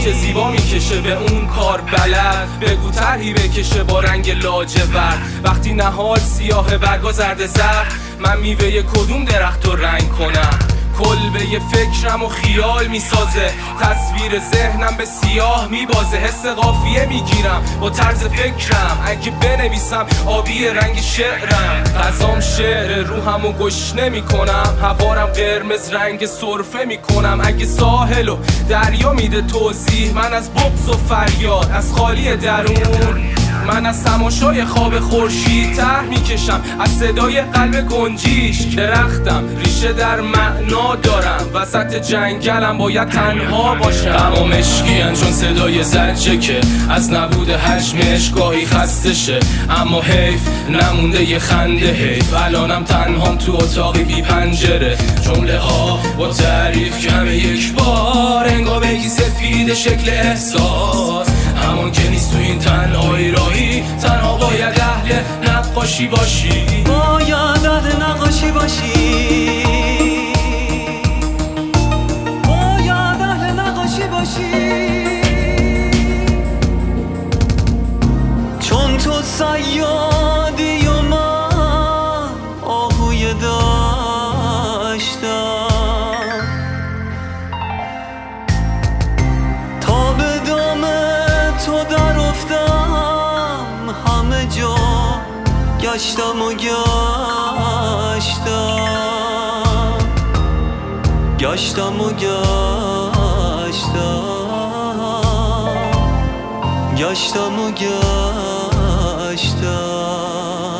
که زیبا میکشه به اون کار بلد. بگو طرحی بکشه با رنگ لاجورد. وقتی نهال سیاه برگا زرد زرد، من میوه کدوم درخت رو رنگ کنم؟ کلبه فکرم و خیال میسازه، تصویر ذهنم به سیاه میبازه. حس قافیه میگیرم با طرز فکرم، اگه بنویسم آبی رنگ شعرم. غذام شعر روحمو گشنه میکنم، هوارم قرمز رنگ سرفه میکنم. اگه ساحل و دریا میده توضیح، من از بغض و فریاد، از خالی درون، من از تماشای خواب خورشید ته میکشم، از صدای قلب گنجیش. درختم ریشه در معنا دارم، وسط جنگلم باید تنها باشم. غم و مشکین چون صدای زجه که از نبود حجمش گاهی خسته شه. اما حیف نمونده یه خنده، حیف الانم تنهام تو اتاقی بی پنجره. جمله ها با تعریف کمه یک بار، انگار بگی سفید شکل احساس. همون که نیست تو این تنهایی راهی، تنها باید اهل نقاشی باشی. باید اهل نقاشی باشی، باید اهل نقاشی باشی. چون تو صیادی و من آهوی داشتم، تا به دام تو در افتم همه جا گشتم و گشتم، گشتم و گشتم، گشتم و گشتم،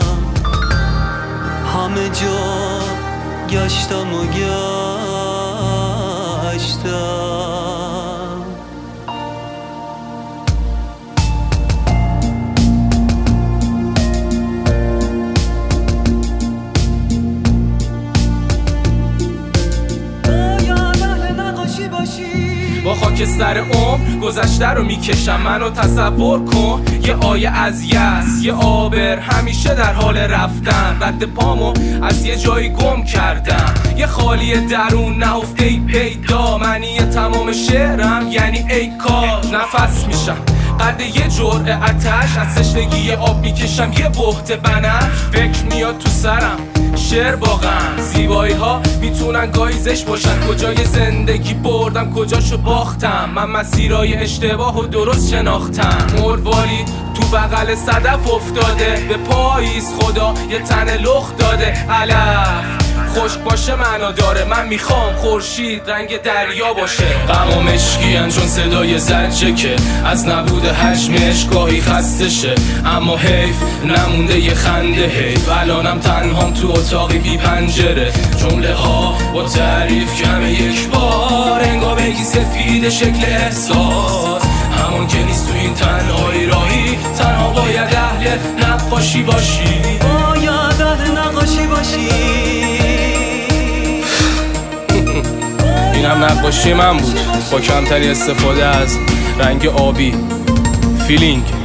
همه جا گشتم و گشتم. با خاکستر عمر گذشته رو میکشم، منو تصور کن یه آیه از یأس، یه آبر همیشه در حال رفتن. رد پامو از یه جایی گم کردم، یه خالی درون نهفته ای پیدا. معنی تمام شعرم یعنی ای کار. نفس میشم قد یه جرعه آتش، از تشنگی آب میکشم یه بهت بنفش. فکر میاد تو سرم شعر با غم، زیبایی ها میتونن گاهی زشت باشن. کجای زندگی بردم کجاشو باختم، من مسیرای اشتباه و درست شناختم. مرواری تو بغل صدف افتاده، به پاییز خدا یه تن لخت داده. علف خشک باشه معنا داره، من میخوام خورشید رنگ دریا باشه. غم و مشکین چون صدای زجه که از نبود حجمش گاهی خسته شه. اما حیف نمونده یه خنده، حیف الانم تنهام تو اتاقی بی پنجره. جمله ها با تعریف کمه یک بار، انگار بگی سفید شکل احساس. همون که نیست تو این تنهایی راهی، تنها باید اهل نقاشی باشی. باید اهل نقاشی باشی. اینم نقاشی من بود با کمتری استفاده از رنگ آبی. فیلینگ